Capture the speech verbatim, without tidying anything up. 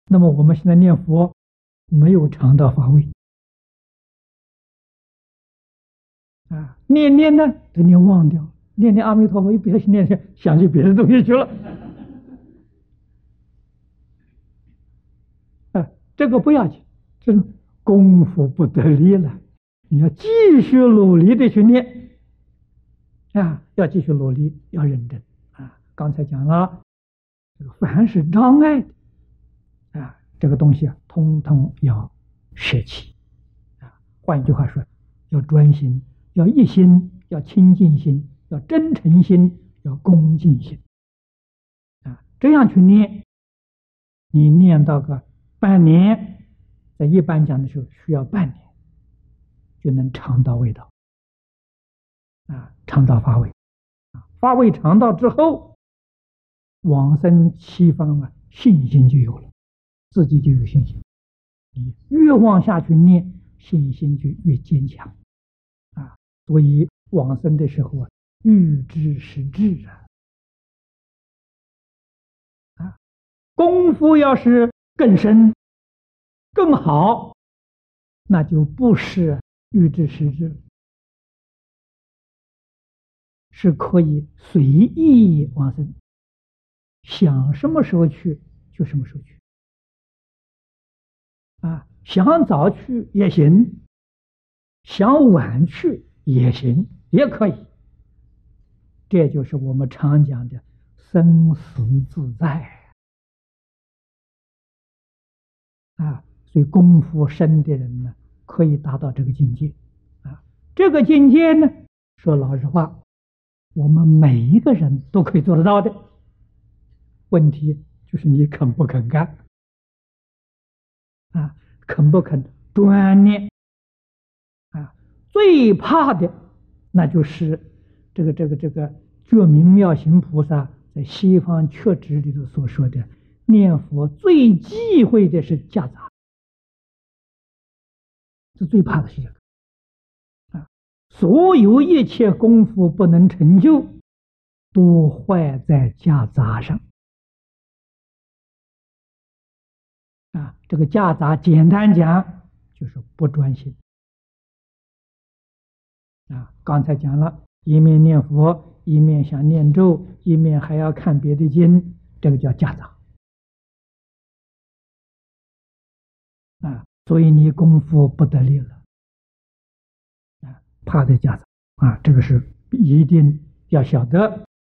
那么我们现在念佛没有尝到法味啊，念念呢都念忘掉，念念阿弥陀佛，一别念念想起别的东西去了。啊，这个不要紧，这种功夫不得力了，你要继续努力的去念啊，要继续努力，要认真啊。刚才讲了，这个凡是障碍的啊，这个东西啊，通通要舍弃啊。换一句话说，要专心，要一心，要清净心，要真诚心，要恭敬心啊。这样去念，你念到个半年，在一般讲的时候需要半年，就能尝到味道啊，尝到法味啊，法味尝到之后，往生西方啊，信心就有了，自己就有信心。你越往下去念，信心就越坚强啊。所以往生的时候啊，欲知是智啊啊，功夫要是更深更好，那就不是欲知是智，是可以随意往生，想什么时候去就什么时候去啊，想早去也行，想晚去也行，也可以。这就是我们常讲的生死自在啊。所以功夫深的人呢，可以达到这个境界啊。这个境界呢，说老实话，我们每一个人都可以做得到的。问题就是你肯不肯干啊，肯不肯专念啊？最怕的那就是这个这个这个觉明妙行菩萨在西方确指里头所说的，念佛最忌讳的是夹杂，这最怕的是这个啊！所有一切功夫不能成就，都坏在夹杂上啊！这个夹杂简单讲就是不专心啊！刚才讲了，一面念佛，一面想念咒，一面还要看别的经，这个叫夹杂啊！所以你功夫不得力了啊，怕的夹杂啊！这个是一定要晓得。